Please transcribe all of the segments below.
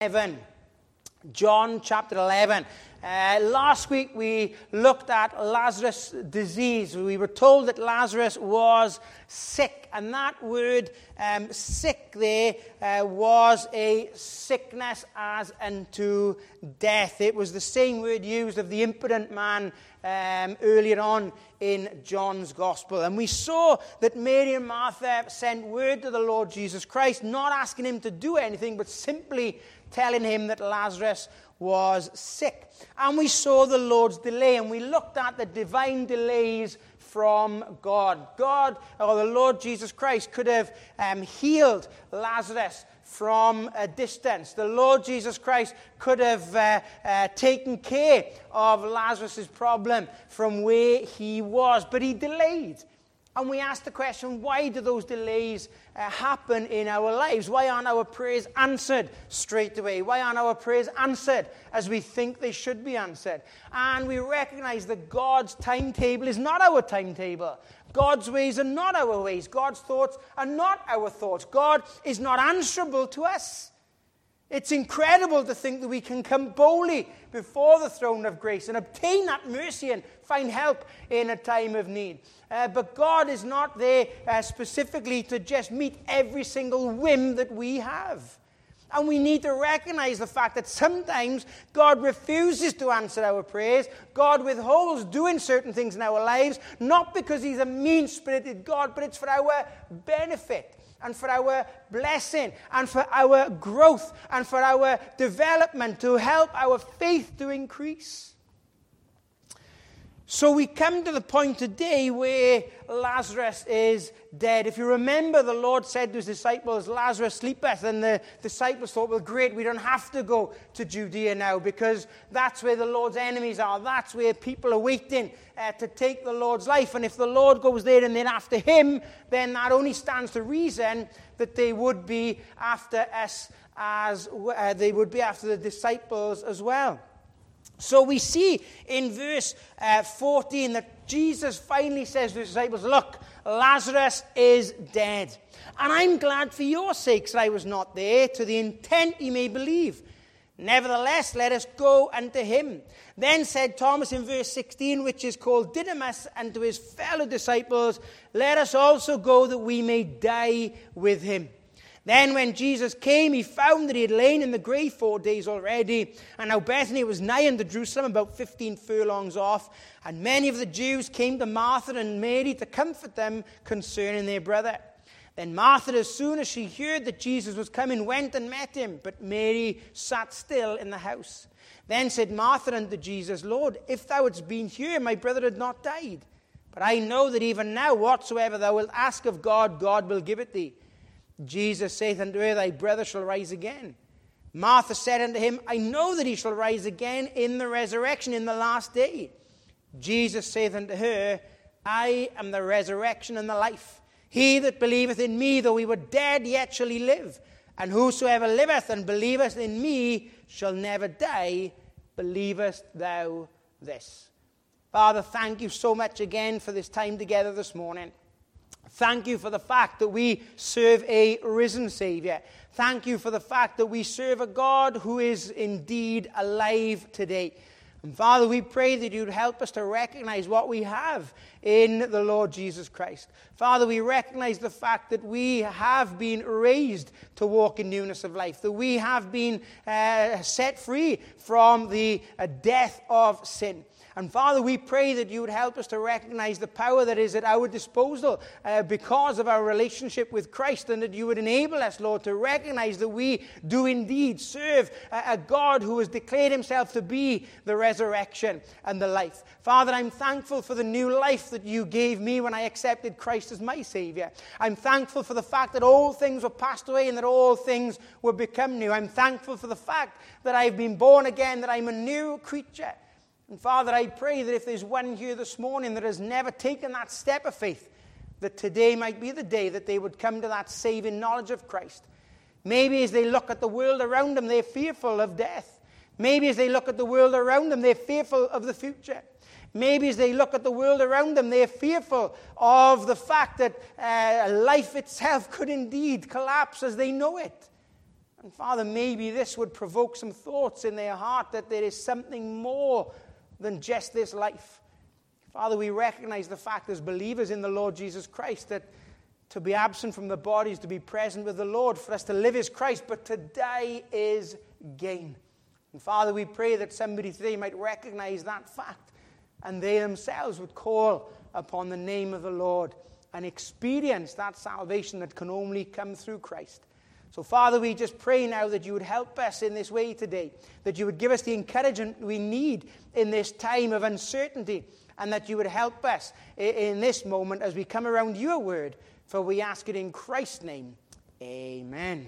11. John chapter 11. Last week we looked at Lazarus' disease. We were told that Lazarus was sick, and that word sick there was a sickness as unto death. It was the same word used of the impotent man earlier on in John's Gospel. And we saw that Mary and Martha sent word to the Lord Jesus Christ, not asking him to do anything, but simply telling him that Lazarus was sick. And we saw the Lord's delay, and we looked at the divine delays from God. God, or the Lord Jesus Christ, could have healed Lazarus from a distance. The Lord Jesus Christ could have taken care of Lazarus' problem from where he was, but he delayed. And we asked the question, why do those delays happen in our lives? Why aren't our prayers answered straight away? Why aren't our prayers answered as we think they should be answered? And we recognize that God's timetable is not our timetable. God's ways are not our ways. God's thoughts are not our thoughts. God is not answerable to us. It's incredible to think that we can come boldly before the throne of grace and obtain that mercy and find help in a time of need. But God is not there specifically to just meet every single whim that we have. And we need to recognize the fact that sometimes God refuses to answer our prayers. God withholds doing certain things in our lives, not because he's a mean-spirited God, but it's for our benefit and for our blessing and for our growth and for our development, to help our faith to increase. So we come to the point today where Lazarus is dead. If you remember, the Lord said to his disciples, Lazarus sleepeth. And the disciples thought, well, great, we don't have to go to Judea now, because that's where the Lord's enemies are. That's where people are waiting to take the Lord's life. And if the Lord goes there and then after him, then that only stands to reason that they would be after us as they would be after the disciples as well. So we see in verse 14 that Jesus finally says to his disciples, look, Lazarus is dead. And I'm glad for your sakes that I was not there, to the intent ye may believe. Nevertheless, let us go unto him. Then said Thomas in verse 16, which is called Didymus, unto his fellow disciples, let us also go that we may die with him. Then when Jesus came, he found that he had lain in the grave 4 days already. And now Bethany was nigh unto Jerusalem, about 15 furlongs off. And many of the Jews came to Martha and Mary to comfort them concerning their brother. Then Martha, as soon as she heard that Jesus was coming, went and met him. But Mary sat still in the house. Then said Martha unto Jesus, Lord, if thou hadst been here, my brother had not died. But I know that even now, whatsoever thou wilt ask of God, God will give it thee. Jesus saith unto her, thy brother shall rise again. Martha said unto him, I know that he shall rise again in the resurrection in the last day. Jesus saith unto her, I am the resurrection and the life. He that believeth in me, though he were dead, yet shall he live. And whosoever liveth and believeth in me shall never die. Believest thou this? Father, thank you so much again for this time together this morning. Thank you for the fact that we serve a risen Savior. Thank you for the fact that we serve a God who is indeed alive today. And Father, we pray that you'd help us to recognize what we have in the Lord Jesus Christ. Father, we recognize the fact that we have been raised to walk in newness of life, that we have been set free from the death of sin. And Father, we pray that you would help us to recognize the power that is at our disposal because of our relationship with Christ, and that you would enable us, Lord, to recognize that we do indeed serve a God who has declared himself to be the resurrection and the life. Father, I'm thankful for the new life that you gave me when I accepted Christ as my Savior. I'm thankful for the fact that all things were passed away and that all things were become new. I'm thankful for the fact that I've been born again, that I'm a new creature. And Father, I pray that if there's one here this morning that has never taken that step of faith, that today might be the day that they would come to that saving knowledge of Christ. Maybe as they look at the world around them, they're fearful of death. Maybe as they look at the world around them, they're fearful of the future. Maybe as they look at the world around them, they're fearful of the fact that life itself could indeed collapse as they know it. And Father, maybe this would provoke some thoughts in their heart that there is something more than just this life. Father, we recognize the fact as believers in the Lord Jesus Christ that to be absent from the body is to be present with the Lord. For us to live is Christ, but to die is gain. And Father, we pray that somebody today might recognize that fact and they themselves would call upon the name of the Lord and experience that salvation that can only come through Christ. So, Father, we just pray now that you would help us in this way today, that you would give us the encouragement we need in this time of uncertainty, and that you would help us in this moment as we come around your word, for we ask it in Christ's name. Amen.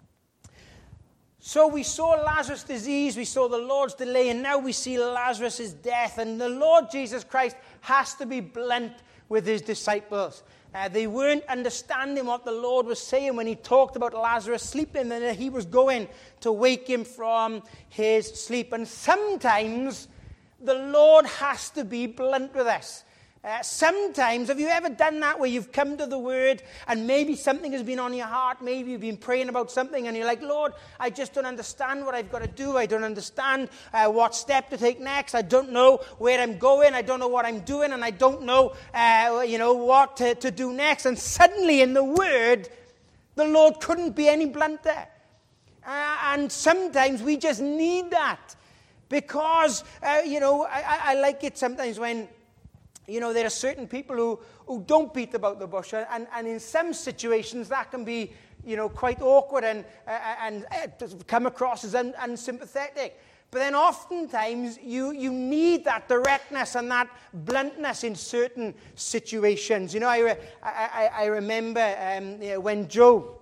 So we saw Lazarus' disease, we saw the Lord's delay, and now we see Lazarus' death. And the Lord Jesus Christ has to be blunt with his disciples. They weren't understanding what the Lord was saying when he talked about Lazarus sleeping, and that he was going to wake him from his sleep. And sometimes the Lord has to be blunt with us. Sometimes, have you ever done that where you've come to the Word and maybe something has been on your heart, maybe you've been praying about something and you're like, Lord, I just don't understand what I've got to do. I don't understand what step to take next. I don't know where I'm going. I don't know what I'm doing, and I don't know, what to do next. And suddenly in the Word, the Lord couldn't be any blunter. And sometimes we just need that because, I like it sometimes when there are certain people who don't beat about the bush, and in some situations that can be, quite awkward and come across as unsympathetic. But then oftentimes you need that directness and that bluntness in certain situations. I remember when Joe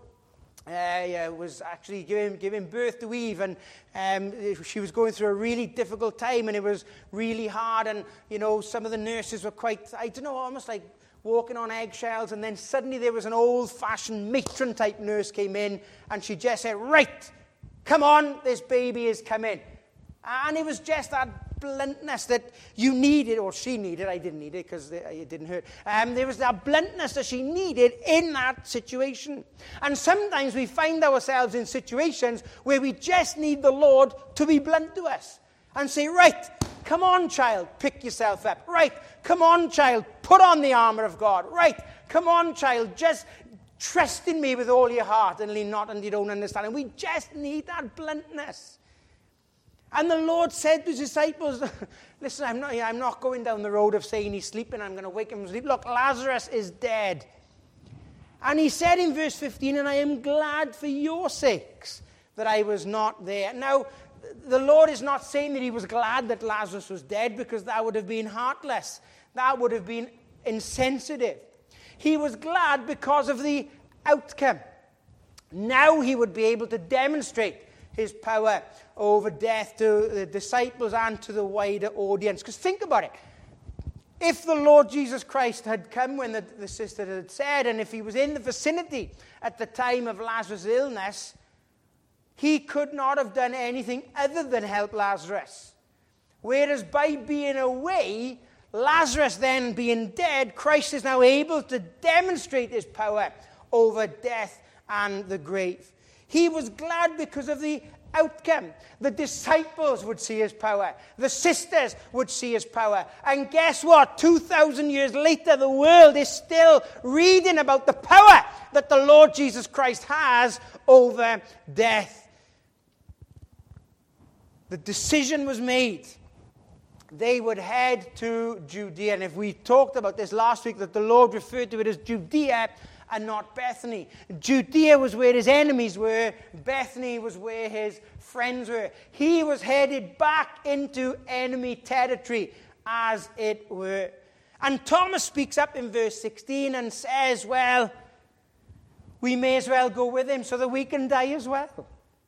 was actually giving birth to Eve, and she was going through a really difficult time, and it was really hard, and some of the nurses were quite, almost like walking on eggshells. And then suddenly there was an old-fashioned matron type nurse came in, and she just said, right, come on, this baby is coming. And it was just that bluntness that you needed, or she needed. I didn't need it because it didn't hurt. There was that bluntness that she needed in that situation. And sometimes we find ourselves in situations where we just need the Lord to be blunt to us and say, right, come on, child, pick yourself up. Right, come on, child, put on the armor of God. Right, come on, child, just trust in me with all your heart and lean not on your own understanding. We just need that bluntness. And the Lord said to his disciples, listen, I'm not going down the road of saying he's sleeping, I'm going to wake him from sleep. Look, Lazarus is dead. And he said in verse 15, and I am glad for your sakes that I was not there. Now, the Lord is not saying that he was glad that Lazarus was dead, because that would have been heartless. That would have been insensitive. He was glad because of the outcome. Now he would be able to demonstrate his power over death to the disciples and to the wider audience. Because think about it. If the Lord Jesus Christ had come when the sister had said, and if he was in the vicinity at the time of Lazarus' illness, he could not have done anything other than help Lazarus. Whereas by being away, Lazarus then being dead, Christ is now able to demonstrate his power over death and the grave. He was glad because of the outcome. The disciples would see his power. The sisters would see his power. And guess what? 2,000 years later, the world is still reading about the power that the Lord Jesus Christ has over death. The decision was made. They would head to Judea. And if we talked about this last week, that the Lord referred to it as Judea and not Bethany. Judea was where his enemies were. Bethany was where his friends were. He was headed back into enemy territory, as it were. And Thomas speaks up in verse 16 and says, well, we may as well go with him so that we can die as well.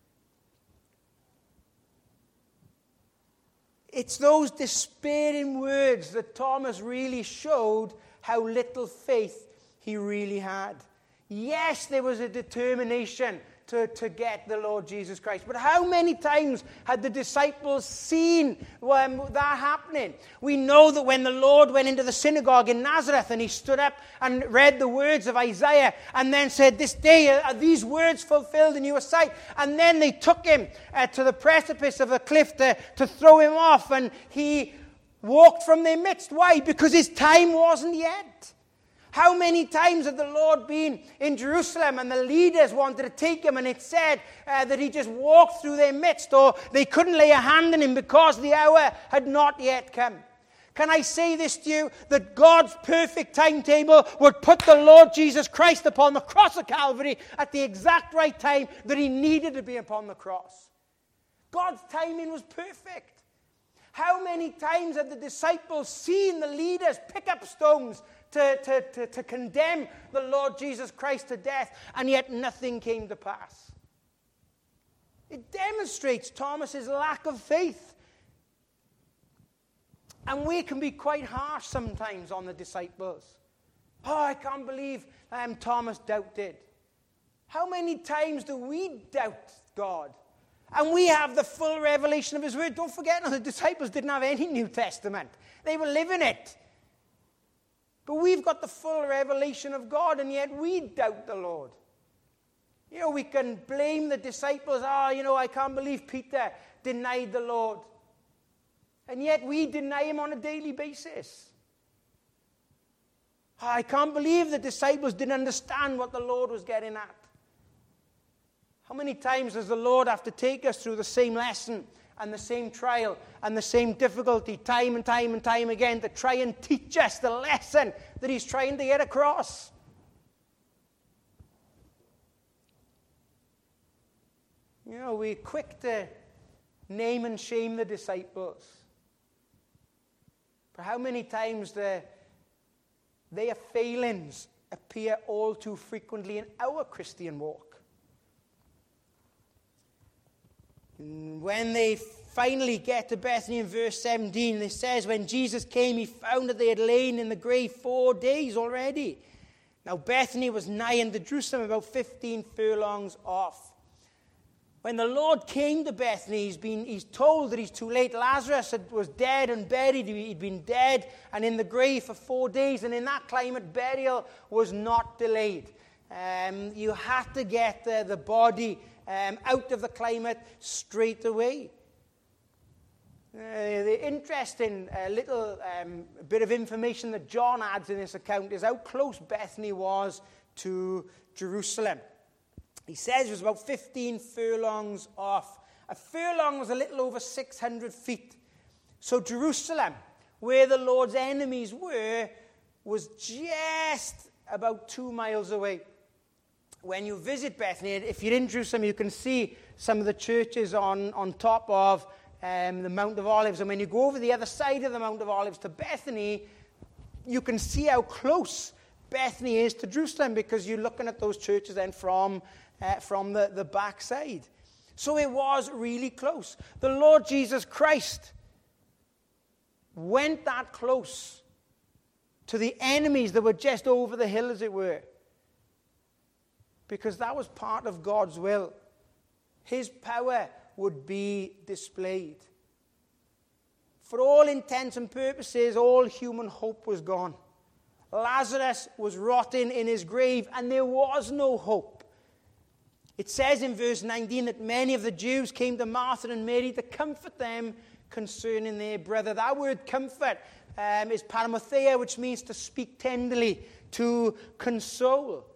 It's those despairing words that Thomas really showed how little faith he really had. Yes, there was a determination to get the Lord Jesus Christ. But how many times had the disciples seen that happening? We know that when the Lord went into the synagogue in Nazareth and he stood up and read the words of Isaiah and then said, "This day are these words fulfilled in your sight." And then they took him to the precipice of the cliff to throw him off, and he walked from their midst. Why? Because his time wasn't yet. How many times had the Lord been in Jerusalem and the leaders wanted to take him, and it said that he just walked through their midst, or they couldn't lay a hand on him because the hour had not yet come? Can I say this to you, that God's perfect timetable would put the Lord Jesus Christ upon the cross of Calvary at the exact right time that he needed to be upon the cross? God's timing was perfect. How many times have the disciples seen the leaders pick up stones to condemn the Lord Jesus Christ to death, and yet nothing came to pass? It demonstrates Thomas's lack of faith. And we can be quite harsh sometimes on the disciples. "Oh, I can't believe Thomas doubted." How many times do we doubt God? And we have the full revelation of his word. Don't forget, the disciples didn't have any New Testament. They were living it. But we've got the full revelation of God, and yet we doubt the Lord. We can blame the disciples. I can't believe Peter denied the Lord. And yet we deny him on a daily basis. I can't believe the disciples didn't understand what the Lord was getting at. How many times does the Lord have to take us through the same lesson and the same trial and the same difficulty time and time and time again to try and teach us the lesson that he's trying to get across? We're quick to name and shame the disciples. But how many times their failings appear all too frequently in our Christian walk? When they finally get to Bethany in verse 17, it says, when Jesus came, he found that they had lain in the grave 4 days already. Now Bethany was nigh unto Jerusalem, about 15 furlongs off. When the Lord came to Bethany, he's told that he's too late. Lazarus was dead and buried. He'd been dead and in the grave for 4 days. And in that climate, burial was not delayed. You had to get the body out of the climate straight away. The interesting little bit of information that John adds in this account is how close Bethany was to Jerusalem. He says it was about 15 furlongs off. A furlong was a little over 600 feet. So Jerusalem, where the Lord's enemies were, was just about 2 miles away. When you visit Bethany, if you're in Jerusalem, you can see some of the churches on top of the Mount of Olives. And when you go over the other side of the Mount of Olives to Bethany, you can see how close Bethany is to Jerusalem, because you're looking at those churches then from the backside. So it was really close. The Lord Jesus Christ went that close to the enemies that were just over the hill, as it were, because that was part of God's will. His power would be displayed. For all intents and purposes, all human hope was gone. Lazarus was rotting in his grave, and there was no hope. It says in verse 19 that many of the Jews came to Martha and Mary to comfort them concerning their brother. That word comfort is paramothea, which means to speak tenderly, to console.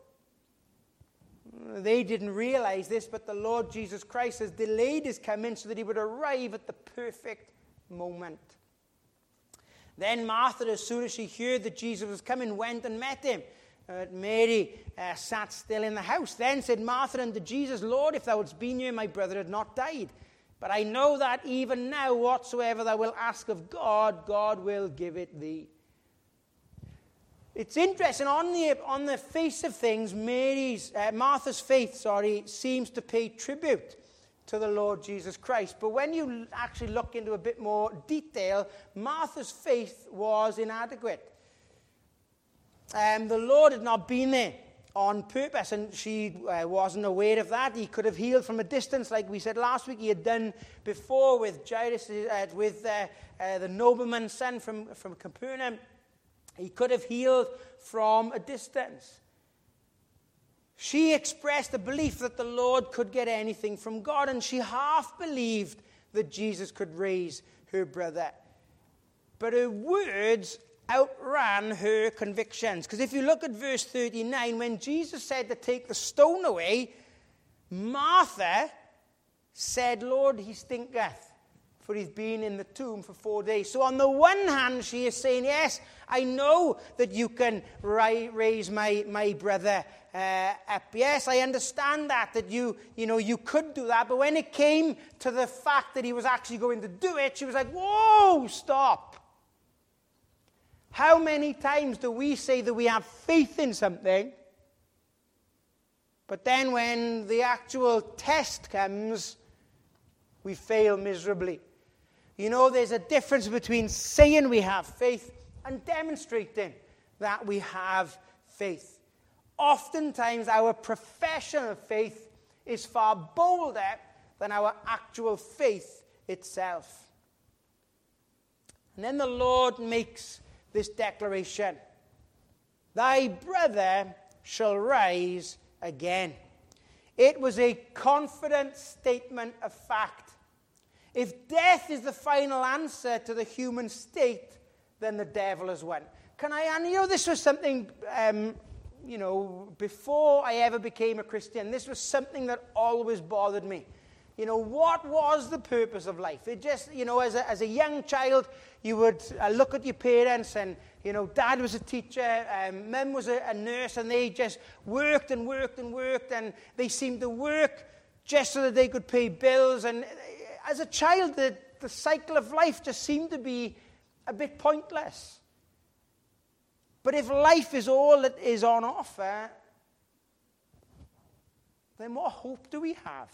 They didn't realize this, but the Lord Jesus Christ has delayed his coming so that he would arrive at the perfect moment. Then Martha, as soon as she heard that Jesus was coming, went and met him. Mary sat still in the house. Then said Martha unto Jesus, Lord, if thou hadst been here, my brother had not died. But I know that even now whatsoever thou wilt ask of God, God will give it thee. It's interesting, on the face of things, Martha's faith, seems to pay tribute to the Lord Jesus Christ. But when you actually look into a bit more detail, Martha's faith was inadequate. The Lord had not been there on purpose, and she wasn't aware of that. He could have healed from a distance, like we said last week. He had done before with Jairus, with the nobleman's son from Capernaum. He could have healed from a distance. She expressed a belief that the Lord could get anything from God, and she half believed that Jesus could raise her brother. But her words outran her convictions. Because if you look at verse 39, when Jesus said to take the stone away, Martha said, Lord, he stinketh, for he's been in the tomb for 4 days. So on the one hand, she is saying, yes, I know that you can raise my brother up. Yes, I understand that you could do that. But when it came to the fact that he was actually going to do it, she was like, whoa, stop. How many times do we say that we have faith in something, but then when the actual test comes, we fail miserably? You know, there's a difference between saying we have faith and demonstrating that we have faith. Oftentimes, our profession of faith is far bolder than our actual faith itself. And then the Lord makes this declaration: thy brother shall rise again. It was a confident statement of fact. If death is the final answer to the human state, then the devil has won. This was something, before I ever became a Christian, this was something that always bothered me. What was the purpose of life? It just, as a young child, you would look at your parents and, dad was a teacher, mum was a nurse, and they just worked and worked and worked, and they seemed to work just so that they could pay bills. And as a child, the cycle of life just seemed to be a bit pointless. But if life is all that is on offer, then what hope do we have?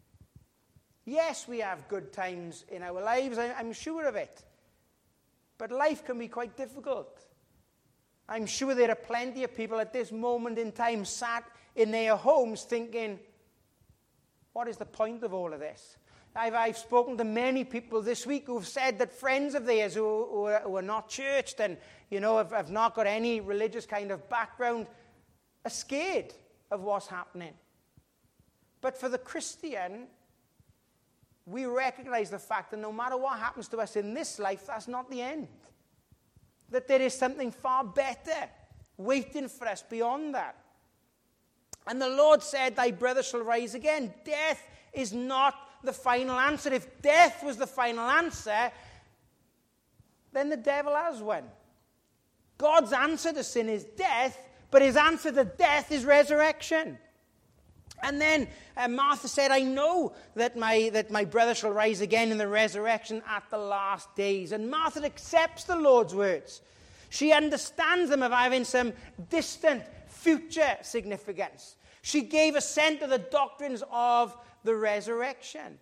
Yes, we have good times in our lives, I'm sure of it. But life can be quite difficult. I'm sure there are plenty of people at this moment in time sat in their homes thinking, what is the point of all of this? I've spoken to many people this week who've said that friends of theirs who are not churched and, have not got any religious kind of background are scared of what's happening. But for the Christian, we recognize the fact that no matter what happens to us in this life, that's not the end. That there is something far better waiting for us beyond that. And the Lord said, thy brother shall rise again. Death is not the final answer. If death was the final answer, then the devil has won. God's answer to sin is death, but his answer to death is resurrection. And then Martha said, I know that my brother shall rise again in the resurrection at the last days. And Martha accepts the Lord's words. She understands them of having some distant future significance. She gave assent to the doctrines of the resurrection.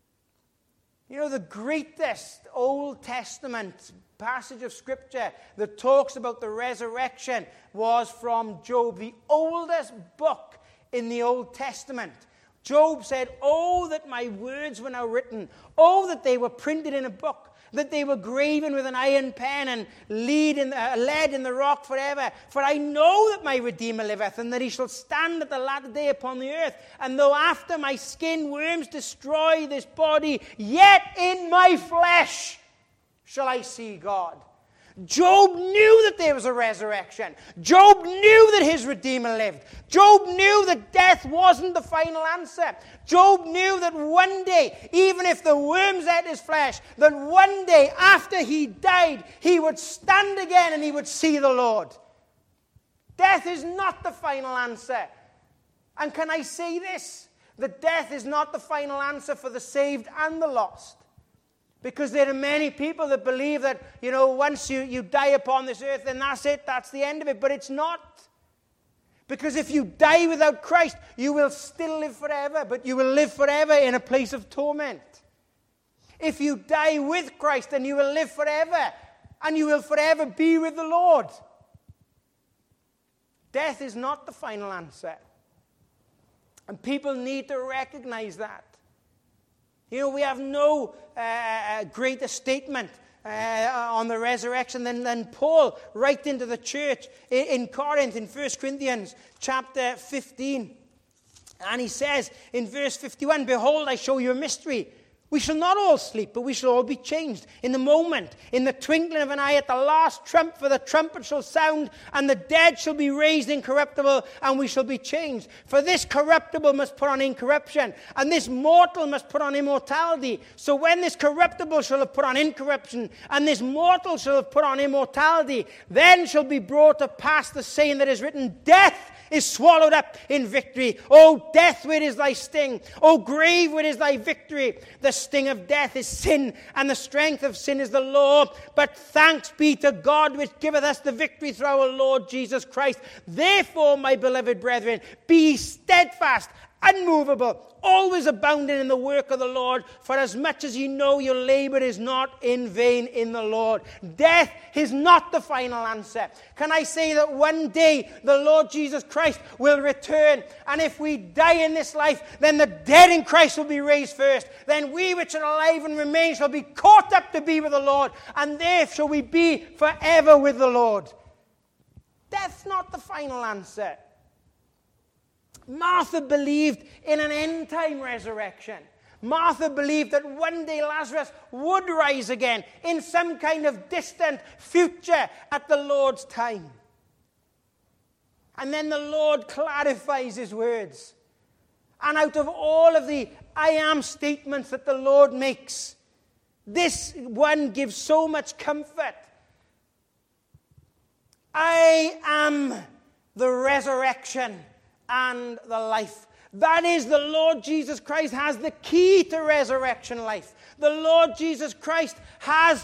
The greatest Old Testament passage of Scripture that talks about the resurrection was from Job, the oldest book in the Old Testament. Job said, oh, that my words were now written. Oh, that they were printed in a book. That they were graven with an iron pen and lead in the rock forever. For I know that my Redeemer liveth, and that he shall stand at the latter day upon the earth. And though after my skin worms destroy this body, yet in my flesh shall I see God. Job knew that there was a resurrection. Job knew that his Redeemer lived. Job knew that death wasn't the final answer. Job knew that one day, even if the worms ate his flesh, that one day after he died, he would stand again and he would see the Lord. Death is not the final answer. And can I say this? That death is not the final answer for the saved and the lost. Because there are many people that believe that, once you die upon this earth, then that's it, that's the end of it. But it's not. Because if you die without Christ, you will still live forever, but you will live forever in a place of torment. If you die with Christ, then you will live forever, and you will forever be with the Lord. Death is not the final answer. And people need to recognize that. You know, we have no greater statement on the resurrection than Paul writing to the church in Corinth in 1 Corinthians chapter 15. And he says in verse 51, "Behold, I show you a mystery. We shall not all sleep, but we shall all be changed. In the moment, in the twinkling of an eye, at the last trump, for the trumpet shall sound, and the dead shall be raised incorruptible, and we shall be changed. For this corruptible must put on incorruption, and this mortal must put on immortality. So when this corruptible shall have put on incorruption, and this mortal shall have put on immortality, then shall be brought to pass the saying that is written, Death is swallowed up in victory. O death, where is thy sting? O grave, where is thy victory? The sting of death is sin, and the strength of sin is the law. But thanks be to God, which giveth us the victory through our Lord Jesus Christ. Therefore, my beloved brethren, be steadfast, unmovable, always abounding in the work of the Lord, for as much as ye know your labor is not in vain in the Lord." Death is not the final answer. Can I say that one day the Lord Jesus Christ will return, and if we die in this life, then the dead in Christ will be raised first. Then we which are alive and remain shall be caught up to be with the Lord, and there shall we be forever with the Lord. Death's not the final answer. Martha believed in an end-time resurrection. Martha believed that one day Lazarus would rise again in some kind of distant future at the Lord's time. And then the Lord clarifies his words. And out of all of the I am statements that the Lord makes, this one gives so much comfort. I am the resurrection and the life. That is, the Lord Jesus Christ has the key to resurrection life. The Lord Jesus Christ has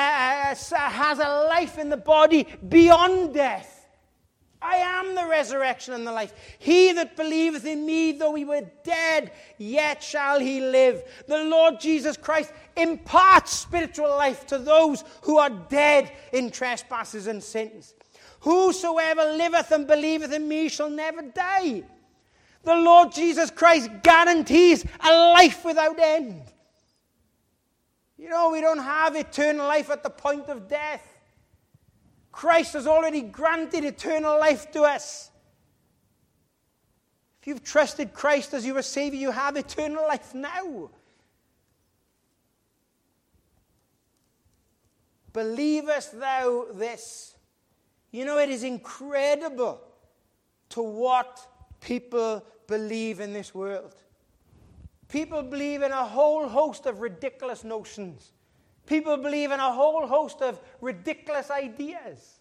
a life in the body beyond death. I am the resurrection and the life. He that believeth in me, though he were dead, yet shall he live. The Lord Jesus Christ imparts spiritual life to those who are dead in trespasses and sins. Whosoever liveth and believeth in me shall never die. The Lord Jesus Christ guarantees a life without end. You know, we don't have eternal life at the point of death. Christ has already granted eternal life to us. If you've trusted Christ as your Savior, you have eternal life now. Believest thou this? You know, it is incredible to what people believe in this world. People believe in a whole host of ridiculous notions. People believe in a whole host of ridiculous ideas.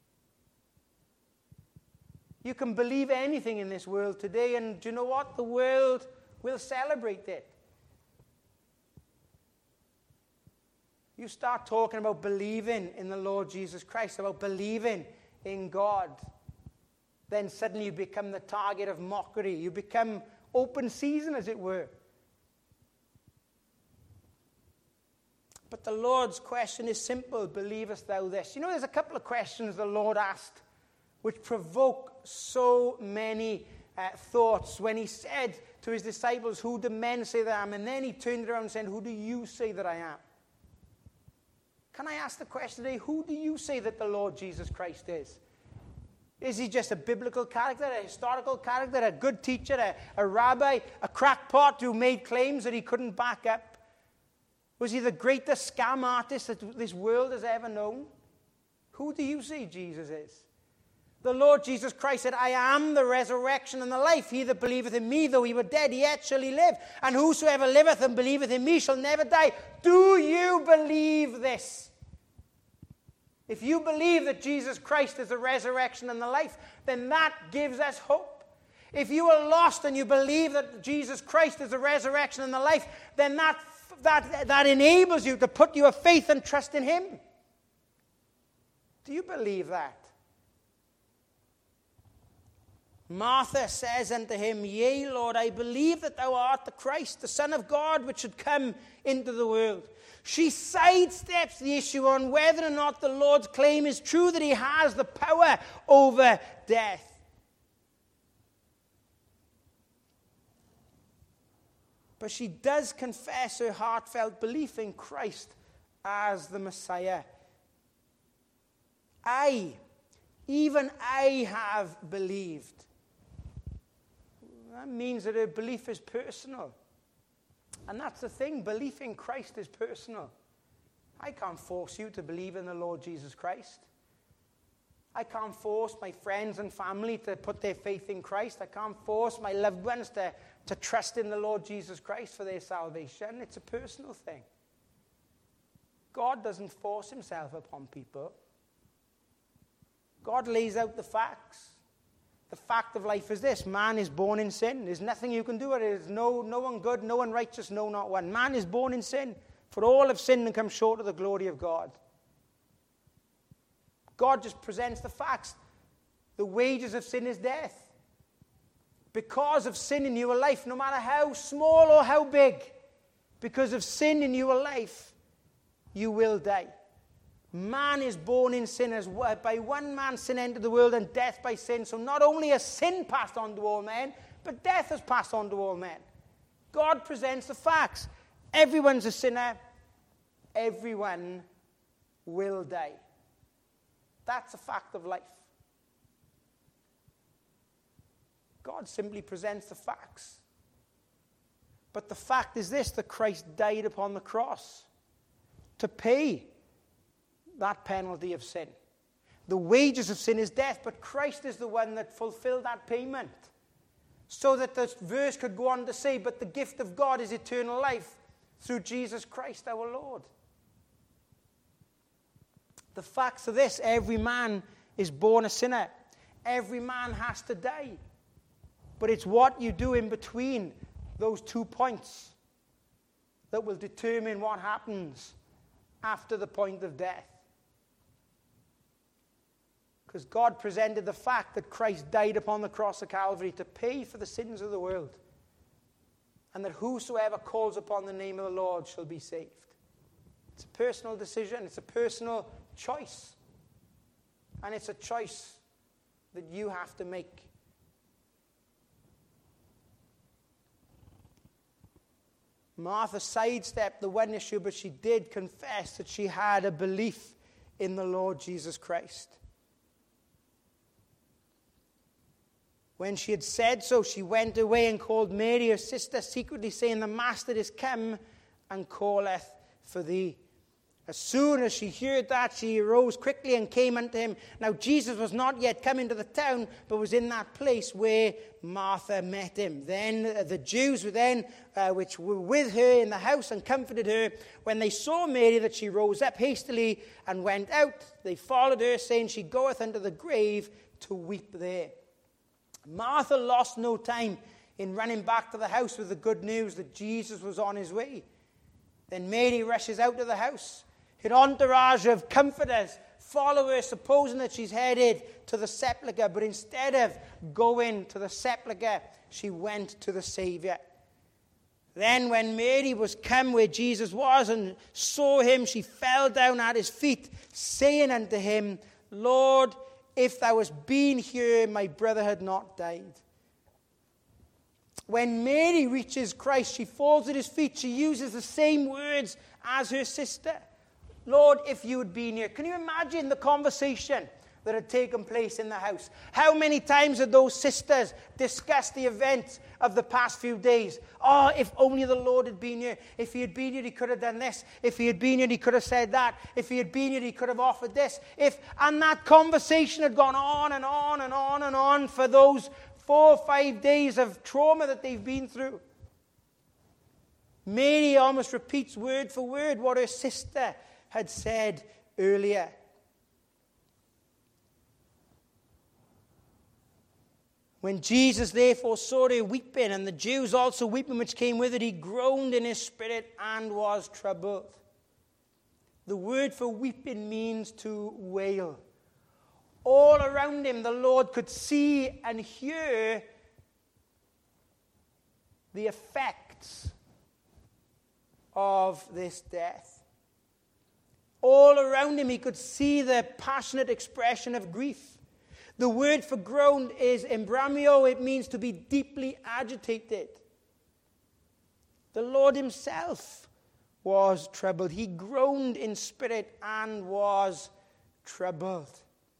You can believe anything in this world today, and do you know what? The world will celebrate it. You start talking about believing in the Lord Jesus Christ, about believing in God, then suddenly you become the target of mockery. You become open season, as it were. But the Lord's question is simple: believest thou this? You know, there's a couple of questions the Lord asked which provoke so many thoughts. When he said to his disciples, "Who do men say that I am?" And then he turned around and said, "Who do you say that I am?" Can I ask the question today, who do you say that the Lord Jesus Christ is? Is he just a biblical character, a historical character, a good teacher, a rabbi, a crackpot who made claims that he couldn't back up? Was he the greatest scam artist that this world has ever known? Who do you say Jesus is? The Lord Jesus Christ said, "I am the resurrection and the life. He that believeth in me, though he were dead, yet shall he live. And whosoever liveth and believeth in me shall never die." Do you believe this? If you believe that Jesus Christ is the resurrection and the life, then that gives us hope. If you are lost and you believe that Jesus Christ is the resurrection and the life, then that enables you to put your faith and trust in him. Do you believe that? Martha says unto him, "Yea, Lord, I believe that thou art the Christ, the Son of God, which should come into the world." She sidesteps the issue on whether or not the Lord's claim is true, that he has the power over death. But she does confess her heartfelt belief in Christ as the Messiah. Even I have believed. That means that her belief is personal. And that's the thing, belief in Christ is personal. I can't force you to believe in the Lord Jesus Christ. I can't force my friends and family to put their faith in Christ. I can't force my loved ones to trust in the Lord Jesus Christ for their salvation. It's a personal thing. God doesn't force himself upon people. God lays out the facts. The fact of life is this: man is born in sin. There's nothing you can do with it. There's no one good, no one righteous, no, not one. Man is born in sin. For all have sinned and come short of the glory of God. God just presents the facts. The wages of sin is death. Because of sin in your life, no matter how small or how big, because of sin in your life, you will die. Man is born in sin as well. By one man sin entered the world, and death by sin. So not only has sin passed on to all men, but death has passed on to all men. God presents the facts. Everyone's a sinner. Everyone will die. That's a fact of life. God simply presents the facts. But the fact is this, that Christ died upon the cross to pay that penalty of sin. The wages of sin is death, but Christ is the one that fulfilled that payment. So that the verse could go on to say, but the gift of God is eternal life through Jesus Christ our Lord. The facts are this: every man is born a sinner. Every man has to die. But it's what you do in between those 2 points that will determine what happens after the point of death. Because God presented the fact that Christ died upon the cross of Calvary to pay for the sins of the world. And that whosoever calls upon the name of the Lord shall be saved. It's a personal decision. It's a personal choice. And it's a choice that you have to make. Martha sidestepped the one issue, but she did confess that she had a belief in the Lord Jesus Christ. When she had said so, she went away and called Mary, her sister, secretly, saying, the Master is come and calleth for thee. As soon as she heard that, she arose quickly and came unto him. Now Jesus was not yet come into the town, but was in that place where Martha met him. Then the Jews which were with her in the house and comforted her, when they saw Mary, that she rose up hastily and went out, they followed her, saying, she goeth unto the grave to weep there. Martha lost no time in running back to the house with the good news that Jesus was on his way. Then Mary rushes out of the house. Her entourage of comforters follow her, supposing that she's headed to the sepulchre. But instead of going to the sepulchre, she went to the Savior. Then when Mary was come where Jesus was and saw him, she fell down at his feet, saying unto him, Lord, if thou hadst been here, my brother had not died. When Mary reaches Christ, she falls at his feet. She uses the same words as her sister. Lord, if you had been here. Can you imagine the conversation that had taken place in the house? How many times had those sisters discussed the events of the past few days? Oh, if only the Lord had been here. If he had been here, he could have done this. If he had been here, he could have said that. If he had been here, he could have offered this. And that conversation had gone on and on and on and on for those 4 or 5 days of trauma that they've been through. Mary almost repeats word for word what her sister had said earlier. When Jesus therefore saw her weeping, and the Jews also weeping which came with it, he groaned in his spirit and was troubled. The word for weeping means to wail. All around him, the Lord could see and hear the effects of this death. All around him, he could see the passionate expression of grief. The word for groan is embramio. It means to be deeply agitated. The Lord himself was troubled. He groaned in spirit and was troubled.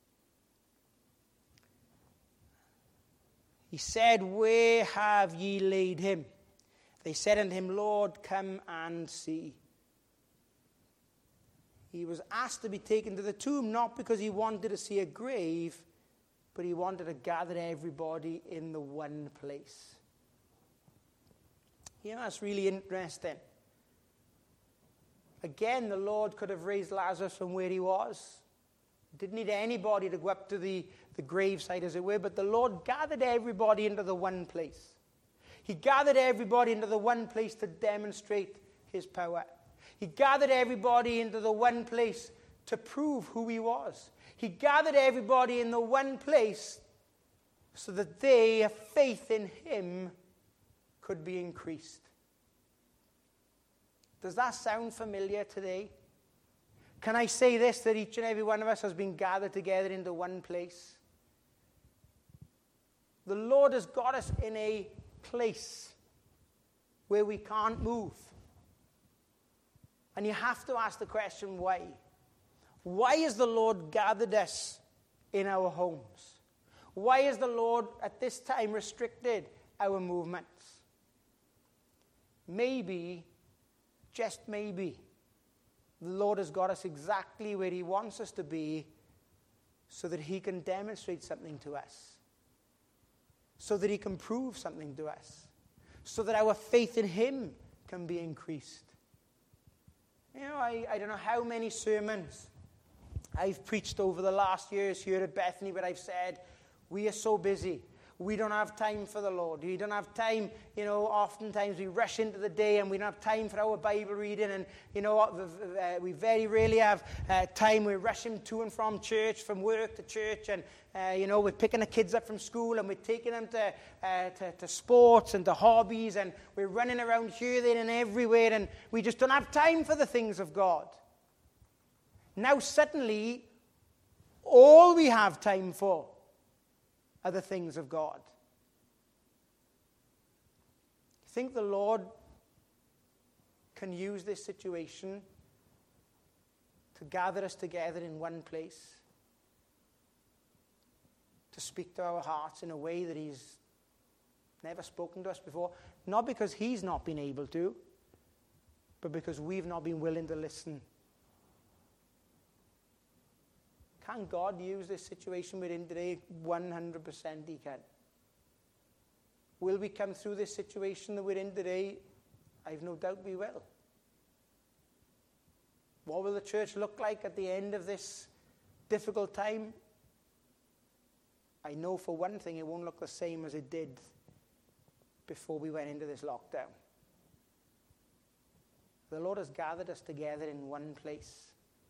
He said, "Where have ye laid him?" They said unto him, "Lord, come and see." He was asked to be taken to the tomb, not because he wanted to see a grave, but he wanted to gather everybody in the one place. You know, that's really interesting. Again, the Lord could have raised Lazarus from where he was. Didn't need anybody to go up to the graveside, as it were, but the Lord gathered everybody into the one place. He gathered everybody into the one place to demonstrate his power. He gathered everybody into the one place to prove who he was. He gathered everybody in the one place so that their faith in him could be increased. Does that sound familiar today? Can I say this, that each and every one of us has been gathered together into one place? The Lord has got us in a place where we can't move. And you have to ask the question, why? Why has the Lord gathered us in our homes? Why has the Lord at this time restricted our movements? Maybe, just maybe, the Lord has got us exactly where he wants us to be so that he can demonstrate something to us, so that he can prove something to us, so that our faith in him can be increased. You know, I don't know how many sermons I've preached over the last years here at Bethany, but I've said, we are so busy. We don't have time for the Lord. We don't have time, you know, oftentimes we rush into the day and we don't have time for our Bible reading. And, you know, we very rarely have time. We're rushing to and from church, from work to church. And, you know, we're picking the kids up from school and we're taking them to sports and to hobbies. And we're running around here, there, and everywhere. And we just don't have time for the things of God. Now, suddenly, all we have time for are the things of God. You think the Lord can use this situation to gather us together in one place, to speak to our hearts in a way that he's never spoken to us before? Not because he's not been able to, but because we've not been willing to listen. Can God use this situation we're in today? 100% he can. Will we come through this situation that we're in today? I've no doubt we will. What will the church look like at the end of this difficult time? I know for one thing it won't look the same as it did before we went into this lockdown. The Lord has gathered us together in one place.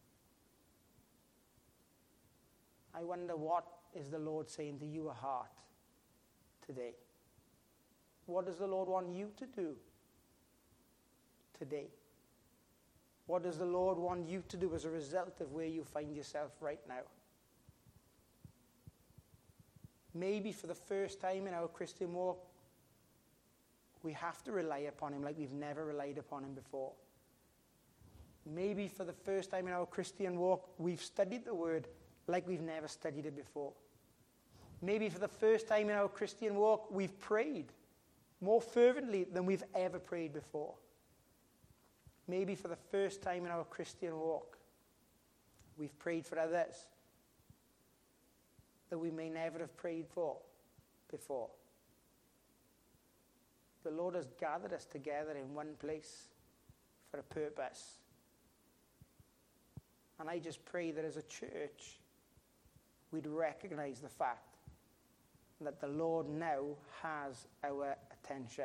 I wonder, what is the Lord saying to your heart today? What does the Lord want you to do today? What does the Lord want you to do as a result of where you find yourself right now? Maybe for the first time in our Christian walk, we have to rely upon him like we've never relied upon him before. Maybe for the first time in our Christian walk, we've studied the word like we've never studied it before. Maybe for the first time in our Christian walk, we've prayed more fervently than we've ever prayed before. Maybe for the first time in our Christian walk, we've prayed for others that we may never have prayed for before. The Lord has gathered us together in one place for a purpose. And I just pray that as a church, we'd recognize the fact that the Lord now has our attention.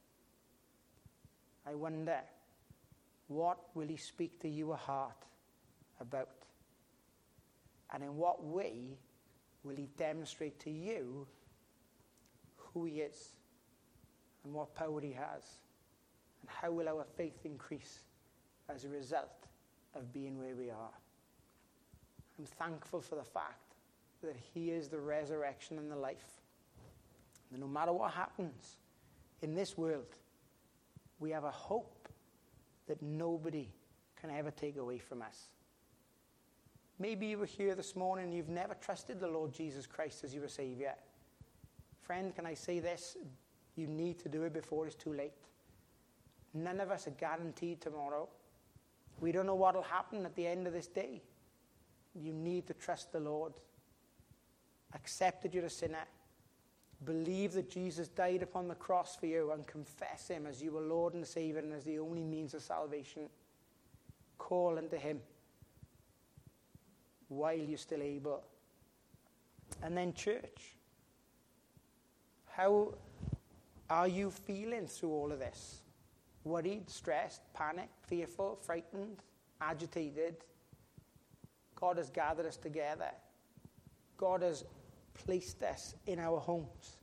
I wonder, what will he speak to your heart about? And in what way will he demonstrate to you who he is and what power he has? And how will our faith increase as a result of being where we are? I'm thankful for the fact that he is the resurrection and the life. And no matter what happens in this world, we have a hope that nobody can ever take away from us. Maybe you were here this morning and you've never trusted the Lord Jesus Christ as your Savior. Friend, can I say this? You need to do it before it's too late. None of us are guaranteed tomorrow. We don't know what will happen at the end of this day. You need to trust the Lord. Accept that you're a sinner. Believe that Jesus died upon the cross for you and confess him as your Lord and Savior and as the only means of salvation. Call unto him while you're still able. And then church, how are you feeling through all of this? Worried, stressed, panicked, fearful, frightened, agitated? God has gathered us together. God has placed us in our homes.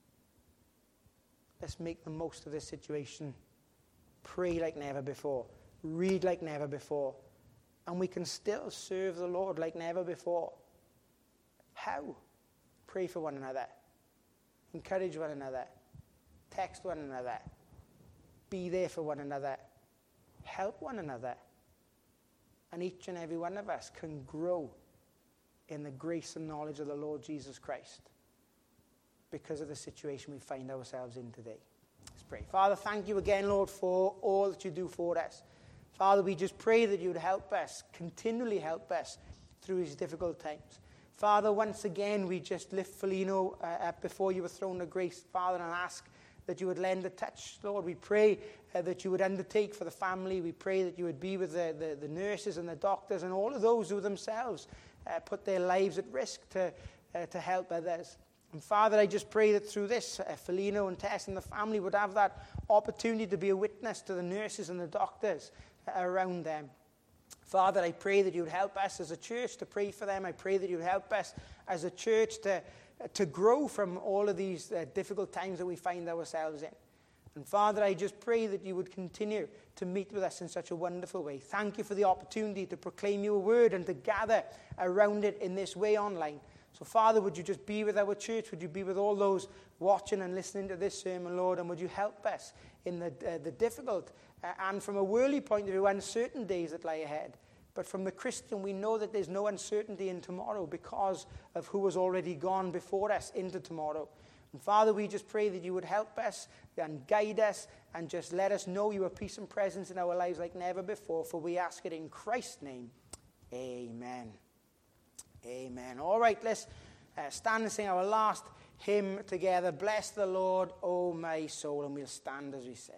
Let's make the most of this situation. Pray like never before. Read like never before. And we can still serve the Lord like never before. How? Pray for one another. Encourage one another. Text one another. Be there for one another. Help one another. And each and every one of us can grow in the grace and knowledge of the Lord Jesus Christ because of the situation we find ourselves in today. Let's pray. Father, thank you again, Lord, for all that you do for us. Father, we just pray that you would help us, continually help us through these difficult times. Father, once again, we just lift Felino up before your throne of grace, Father, and ask that you would lend a touch. Lord, we pray that you would undertake for the family. We pray that you would be with the nurses and the doctors and all of those who themselves put their lives at risk to help others. And Father, I just pray that through this, Felino and Tess and the family would have that opportunity to be a witness to the nurses and the doctors around them. Father, I pray that you would help us as a church to pray for them. I pray that you would help us as a church to grow from all of these difficult times that we find ourselves in. And Father, I just pray that you would continue to meet with us in such a wonderful way. Thank you for the opportunity to proclaim your word and to gather around it in this way online. So Father, would you just be with our church? Would you be with all those watching and listening to this sermon, Lord? And would you help us in the difficult and from a worldly point of view, uncertain days that lie ahead? But from the Christian, we know that there's no uncertainty in tomorrow because of who has already gone before us into tomorrow. And Father, we just pray that you would help us and guide us and just let us know your peace and presence in our lives like never before. For we ask it in Christ's name. Amen. Amen. All right, let's stand and sing our last hymn together. Bless the Lord, O my soul. And we'll stand as we sing.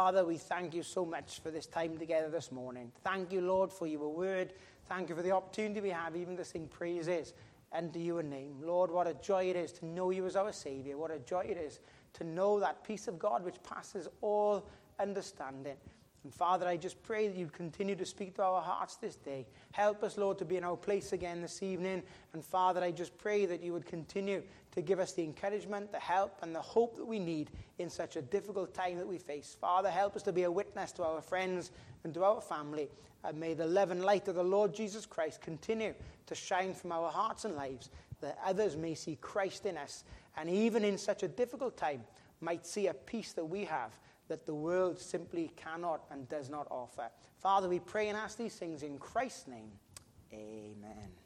Father, we thank you so much for this time together this morning. Thank you, Lord, for your word. Thank you for the opportunity we have even to sing praises unto your name. Lord, what a joy it is to know you as our Savior. What a joy it is to know that peace of God which passes all understanding. And Father, I just pray that you'd continue to speak to our hearts this day. Help us, Lord, to be in our place again this evening. And Father, I just pray that you would continue to give us the encouragement, the help, and the hope that we need in such a difficult time that we face. Father, help us to be a witness to our friends and to our family. And may the love and light of the Lord Jesus Christ continue to shine from our hearts and lives, that others may see Christ in us. And even in such a difficult time, might see a peace that we have that the world simply cannot and does not offer. Father, we pray and ask these things in Christ's name. Amen.